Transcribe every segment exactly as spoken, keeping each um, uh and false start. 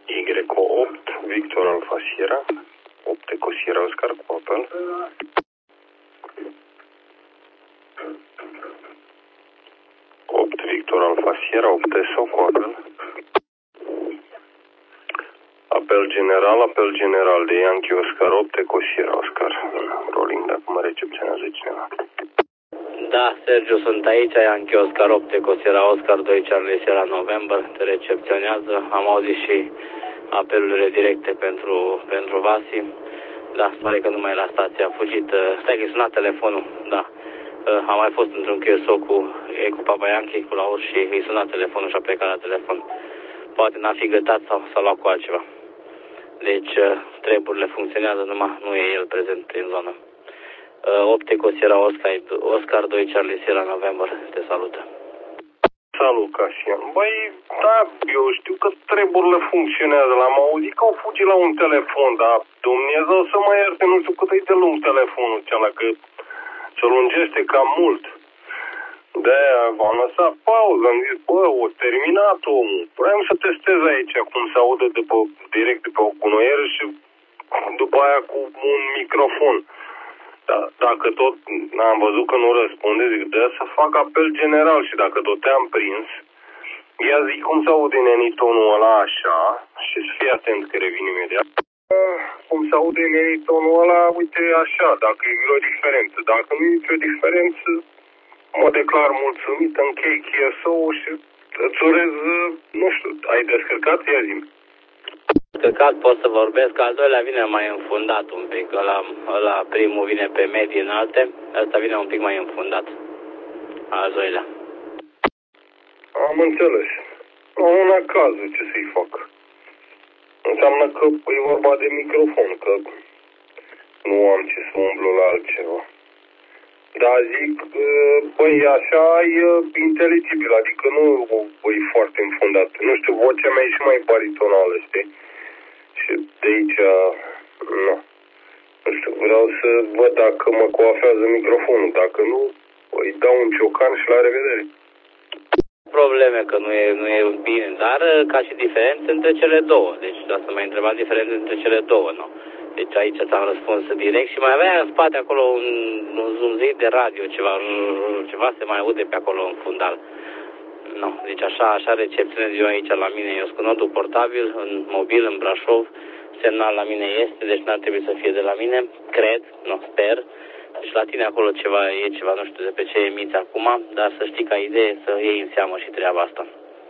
Y opt, Victor Alfa Sierra, opt Eco Sierra Oscar cu apel. opt Victor Alfa Sierra, opt Eso cu apel. Apel general, apel general de Yankee Oscar opt Eco Sierra Oscar. Rolling, dacă mă recepționează cineva. Da, Sergiu, sunt aici, Yankee Oscar opt Eco Sierra Oscar doi Charlie Sierra November, te recepționează. Am auzit și apelurile directe pentru, pentru Vasi. Da, pare că numai la stație a fugit. Stai că-i sunat telefonul, da. Am mai fost într-un Q S O cu, e cu Papa Yankee, cu Laur și îi suna telefonul și a plecat la telefon. Poate n-a fi gătat sau s-a luat cu altceva. Deci treburile funcționează, numai nu e el prezent în zonă. opt Eco Sierra Oscar, Oscar doi Charlie Sierra November, te salută. Salut, Casian. Băi, da, eu știu că treburile funcționează. L-am auzit că au fugit la un telefon, dar Dumnezeu să mă ierte, nu știu cât e de lung telefonul ceala, că se lungește cam mult. De-aia v-am lăsat pauză, am zis, bă, o terminat omul. Vreau să testez aici cum se aude de pe, direct de pe o cunoieră și după aia cu un microfon. Da, dacă tot am văzut că nu răspunde, zic, de să fac apel general și dacă tot te-am prins, ia zic cum se aude nenitonul ăla așa și să fii atent că revin imediat. Cum se aude nenitonul ăla, uite așa, dacă e vreo diferență. Dacă nu e nicio diferență, mă declar mulțumit, închei Q S O-ul și îți urez, nu știu, ai descărcat? Ia zi-mi. Descărcat pot să vorbesc, al doilea vine mai înfundat un pic, ăla, ăla primul vine pe medii înalte, ăsta vine un pic mai înfundat, al doilea. Am înțeles. Nu, în cazul ce să-i fac. Înseamnă că e vorba de microfon, că nu am ce să umblu la altceva. Dar zic, băi, așa e inteligibil, adică nu e foarte înfundat. Nu știu, vocea mea e și mai baritonală, știi? Și de aici, nu. Nu știu, vreau să văd dacă mă coafează microfonul. Dacă nu, îi dau un ciocan și la revedere. Probleme că nu e, nu e bine, dar ca și diferențe între cele două. Deci asta m-a întrebat diferențe între cele două, nu? Deci aici ți-am răspuns direct și mai avea în spate acolo un, un zumzit de radio, ceva, ceva se mai aude pe acolo în fundal. Nu, deci așa, așa recepționez eu aici la mine. Eu sunt cu nodul portabil, în mobil, în Brașov, semnal la mine este, deci n-ar trebui să fie de la mine, cred, nu, sper. Deci la tine acolo ceva, e ceva, nu știu de pe ce emiți acum, dar să știi ca idee să iei în seamă și treaba asta.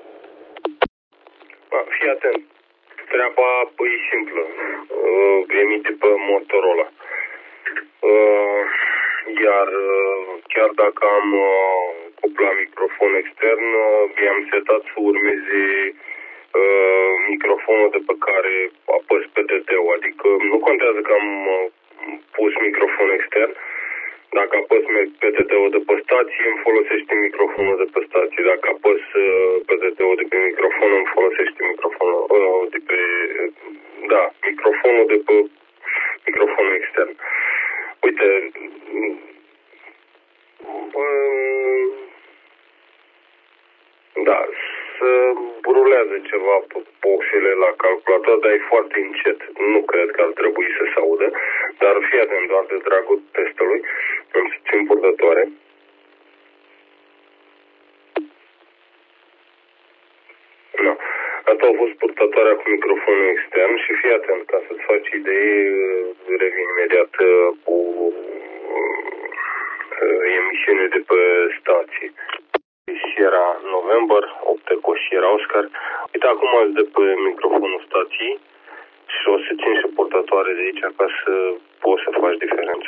Fii atent. Treaba e simplă. Uh, emite pe Motorola. Uh, iar uh, chiar dacă am uh, cuplat microfon extern, uh, i-am setat să urmeze uh, microfonul de pe care apăs P T T-ul. Adică nu contează că am uh, pus microfon extern. Dacă apăs P T T-ul de pe stație, îmi folosește microfonul de pe stație. Dacă apăs P T T-ul de pe microfon, îmi folosește microfonul uh, de pe... Da, microfonul de pe microfonul extern. Uite, uh, da, să rulează ceva pe boxele la calculator, dar e foarte încet. Nu cred că ar trebui să se audă, dar fii atent, doar de dragul testului. Îmi țin purtătoare. No. Asta a fost purtătoarea cu microfonul extern și fii atent, ca să-ți faci idee, revin imediat cu emisiune de pe stație. Sierra November, opt Eco Sierra Oscar. Uite, acum ați de pe microfonul stației și o să țin și purtătoare de aici ca să poți să faci diferența.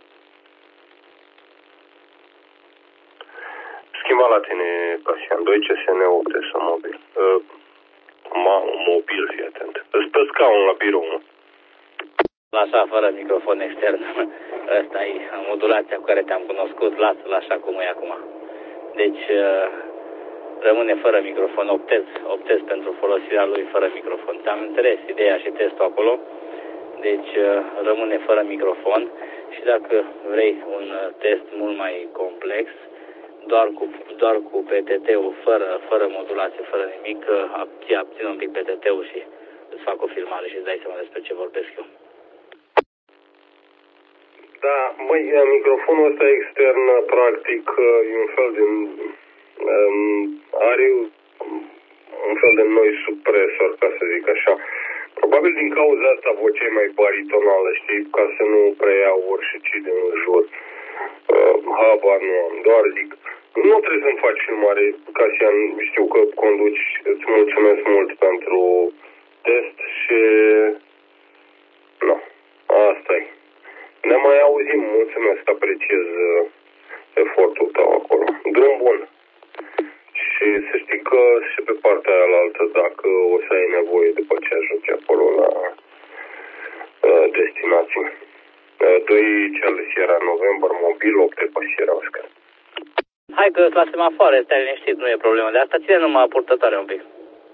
Schimba la tine, Casian, doi C S N opt S mobil. Uh, ma, mobil, fii atent. Îți pe scaun la birou, nu? Așa, fără microfon extern. Ăsta e modulația cu care te-am cunoscut. Lasă-l așa cum e acum. Deci, rămâne fără microfon. Optez, optez pentru folosirea lui fără microfon. Ți-am înțeles ideea și testul acolo. Deci, rămâne fără microfon. Și dacă vrei un test mult mai complex, doar cu, doar cu P T T-ul, fără, fără modulație, fără nimic, abține un pic P T T-ul și îți fac o filmare și îți dai seama despre ce vorbesc eu. Da, măi, microfonul ăsta extern, practic, e un fel de... Um, are un fel de noise supresor, ca să zic așa. Probabil din cauza asta vocea e mai baritonală, știi, ca să nu preia orice din jur. Uh, habar nu am, doar zic. Nu trebuie să-mi faci filmare, Casian, știu că conduci, îți mulțumesc mult pentru test și... Nu, asta-i. Ne mai auzim, mulțumesc, apreciez uh, efortul tău acolo. Drum bun. Și să știi că și pe partea aia altă, dacă o să ai nevoie după ce ajungi acolo la uh, destinație. Uh, doi Charlie Sierra November, mobil, opt Eco Sierra Oscar. Hai că la semafoare, stai liniștit, nu e problemă de asta, ține numai purtătoare un pic.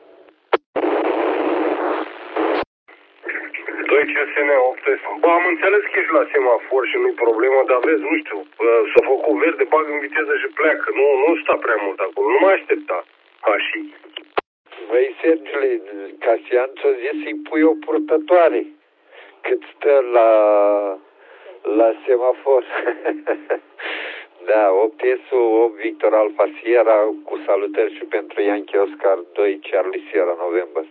doi C S N opt. Bă, am înțeles că ești la semafor și nu-i problemă, dar vezi, nu știu, s-a făcut verde, bag în viteză și pleacă. Nu, nu sta prea mult acolo, nu mai aștepta. Așa. Băi, Sergiule, Casian ți-a zis să-i pui o purtătoare cât stă la, la semafor. Da, opt S opt Victor Alpha Sierra cu salutări și pentru Yankee Oscar doi Charlie Sierra November.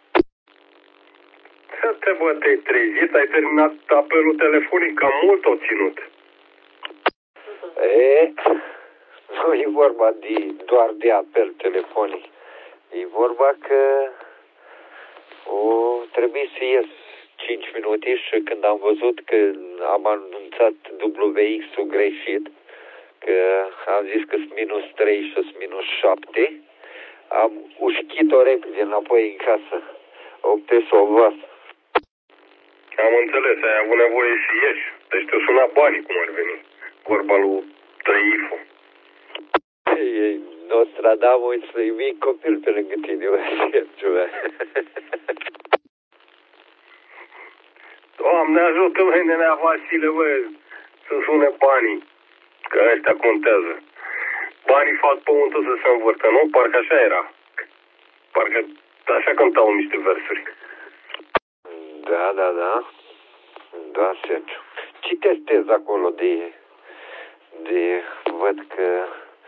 Să te bă, te-ai trezit, ai terminat apelul telefonic, cam mult o ținut. E, nu e vorba de, doar de apel telefonic. E vorba că o, trebuie să ies cinci minute și când am văzut că am anunțat W X-ul greșit, că am zis că sunt minus trei și sunt minus șapte, am ușchit-o repede înapoi în casă. Optez o vas. Am înțeles, ai avut nevoie să ieși. Deci te suna banii, cum ar veni. Vorba lui Trăifu. Ei, Nostradamus, e mic copil pe lângă tine, o Sergiu. Doamne ajută, măi, nenea Vasile, bă, să sune banii. Că ăștia contează. Banii fac pământul să se învârtă, nu? Parcă așa era. Parcă așa cântau niște versuri. Da, da, da. Da, Sergiu. Ce testezi acolo de... de... văd că...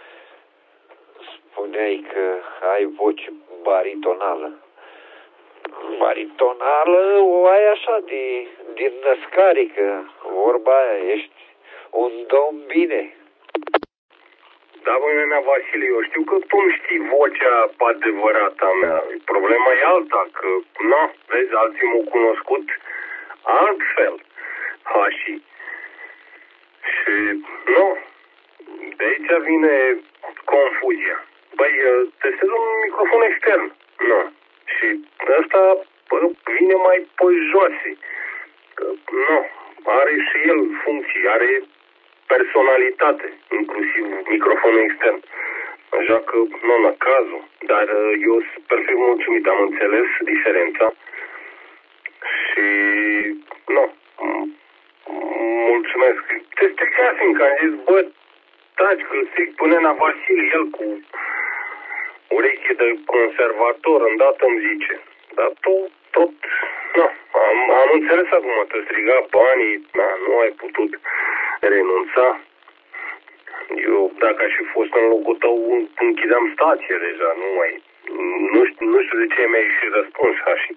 spuneai că ai voce baritonală. Baritonală o ai așa de... din născare, că vorba aia, ești un domn bine. Da, băi, nenea Vasile, eu știu că tu nu știi vocea adevărată a mea. Problema e alta, că, na, vezi, alții m-au cunoscut altfel. Ha, și... Și, nu, de aici vine confuzia. Băi, testez un microfon extern. Nu. Și ăsta bă, vine mai pe joase. Nu, are și el funcții, are personalitate, inclusiv microfonul extern. Așa că, nu, la cazul. Dar eu sunt perfect mulțumit, am înțeles diferența. Și, nu, mulțumesc. Te stricasem că am zis, bă, taci, că stric până la Vasile, el cu ureche de conservator, îndată îmi zice. Dar tu, tot, nu, am, am înțeles acum, te striga banii, na, nu ai putut renunța. Eu, dacă aș fi fost în locul tău, închideam stație deja, nu mai... Nu știu, nu știu de ce mi-ai și răspuns, așa.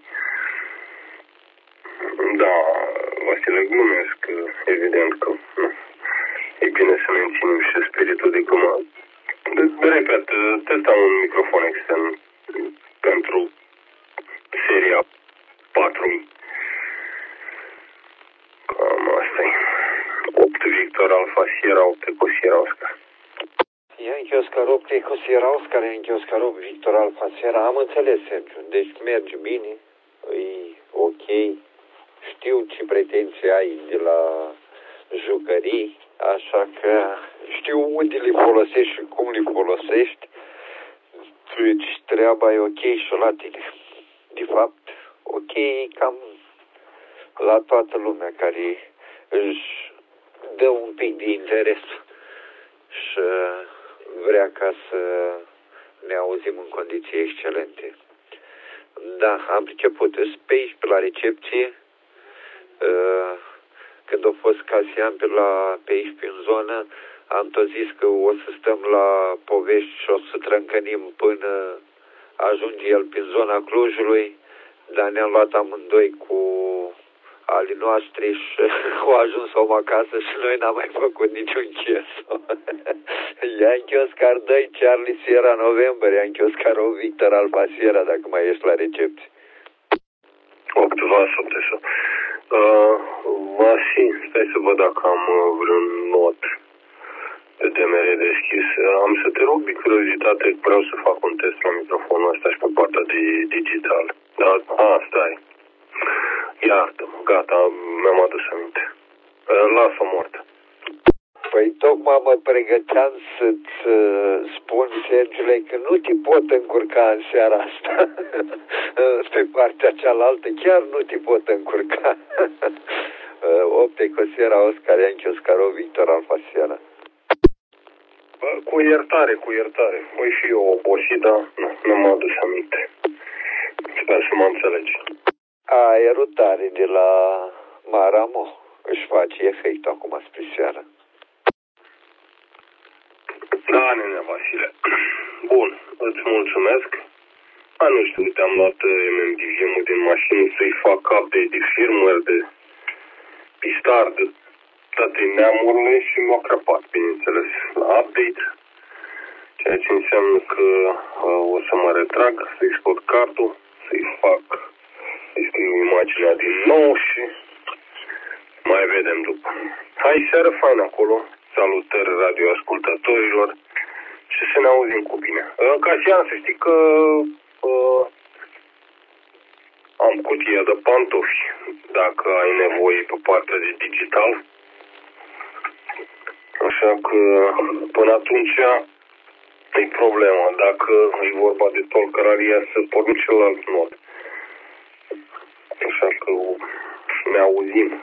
Da, Vasile, glumesc, evident că nu. E bine să menținem și spiritul de cum... Repet, testam un microfon extern pentru seria patru mii. Cam asta-i. opt Victor Alpha Sierra, opt Eco Sierra Oscar. Yankee Oscar opt Eco Sierra Oscar, Yankee Oscar opt Victor Alpha Sierra. Am înțeles, Sergiu. Deci merge bine, e ok. Știu ce pretenții ai de la jucării, așa că știu unde le folosești și cum le folosești. Deci treaba e ok și la tine. De fapt, ok cam la toată lumea care își dă un pic de interes și vrea ca să ne auzim în condiții excelente. da, am priceput. Sunt pe aici, pe la recepție. Când a fost Casian pe, la, pe aici, prin zonă, am tot zis că o să stăm la povești și o să trâncănim până ajunge el prin zona Clujului, dar ne-am luat amândoi cu alii noștri și au ajuns om acasă și noi n-am mai făcut niciun chef. Yankee Oscar doi, Charlie Sierra November, Yankee Oscar opt, Victor Alfa Sierra, dacă mai ești la recepție. opt Vas, opt S. Uh, Vasi, stai să văd dacă am uh, vreun not de D M R deschis. Am să te rog de curiozitate, vreau să fac un test la microfonul ăsta și pe partea de digital. Da, a, stai. Iartă-mă, gata, mi-am adus aminte. Lasă-o moartă. Păi tocmai mă pregăteam să-ți uh, spun, Sergiule, că nu te pot încurca în seara asta. Pe partea cealaltă chiar nu te pot încurca. Opte Cosiera, Oscar, Yankee Oscar, Victor Alfa Sierra. Cu iertare, cu iertare. Voi fi eu obosit, dar nu, nu m-am adus aminte. Sper să mă înțelegi. Aerul tare de la Maramo își face efect acum spre seară. Da, nene Vasile. Bun, îți mulțumesc. A, nu știu, te-am luat M M D V-ul din mașină să-i fac update de firmware, de pistar, de toate neamurile și m-a crăpat, bineînțeles, la update. Ceea ce înseamnă că uh, o să mă retrag, să-i scot cardul, să-i fac, să-i scriu imaginea din nou și mai vedem după. Hai, seară faină acolo. Salutări radioascultătorilor și să ne auzim cu bine. Casian, să știi că uh, am cutia de pantofi, dacă ai nevoie pe partea de digital. Așa că până atunci e problema. Dacă e vorba de tolcăraria, să pornim celălalt mod. Așa că ne auzim.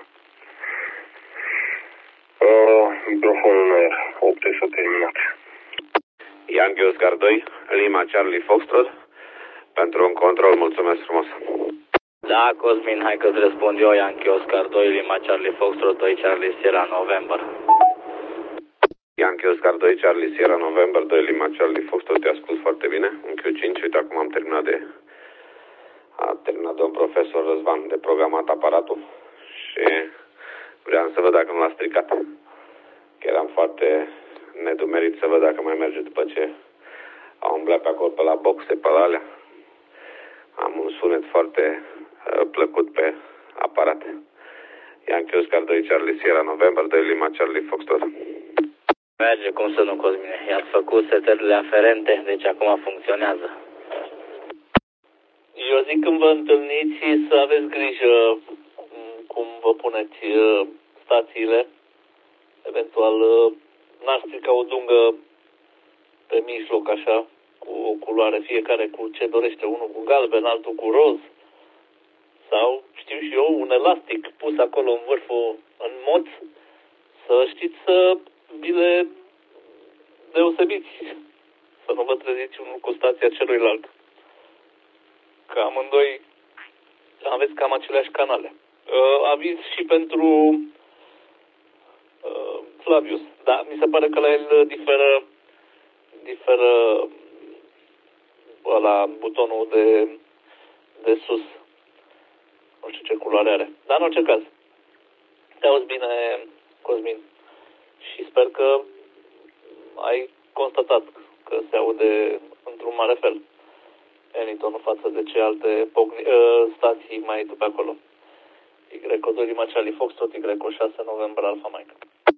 Uh, microfonul în aer. opt s-a terminat. Yankee Oscar doi, Lima Charlie Foxtrot. Pentru un control, mulțumesc frumos. Da, Cosmin, hai că-ți răspund eu, Yankee Oscar doi, Lima Charlie Foxtrot, doi Charlie Sierra November. Yankee Oscar doi, Charlie Sierra November, doi Lima Charlie Foxtrot, te ascult foarte bine. În Q cinci, uite, acum am terminat de... A terminat domn profesor Răzvan de programat aparatul și vreau să văd dacă nu l-a stricat. Că eram foarte nedumerit să văd dacă mai merge după ce a umblat pe acolo pe la boxe, pe la alea. Am un sunet foarte uh, plăcut pe aparat. Yankee Oscar doi, Charlie Sierra November, doi Lima Charlie Foxtrot. Merge, cum să nu, Cosmine. I-ați făcut setările aferente, deci acum funcționează. Eu zic când vă întâlniți să aveți grijă cum vă puneți stațiile. Eventual n-aș strica o dungă pe mijloc așa, cu o culoare, fiecare cu ce dorește, unul cu galben, altul cu roz. Sau, știu și eu, un elastic pus acolo în vârful, în moț, să știți să vi le deosebiți, să nu vă treziți unul cu stația celuilalt. Că amândoi aveți cam aceleași canale. Uh, aviz și pentru uh, Flavius. Da, mi se pare că la el diferă diferă la butonul de, de sus. Nu știu ce culoare are. Dar în orice caz, te auzi bine, Cosmin. Și sper că ai constatat că se aude într-un mare fel Anytonul față de ce alte pogni, uh, stații mai tu pe acolo. Y doi Lima Charlie Foxtrot, Y șase November Alpha Mike.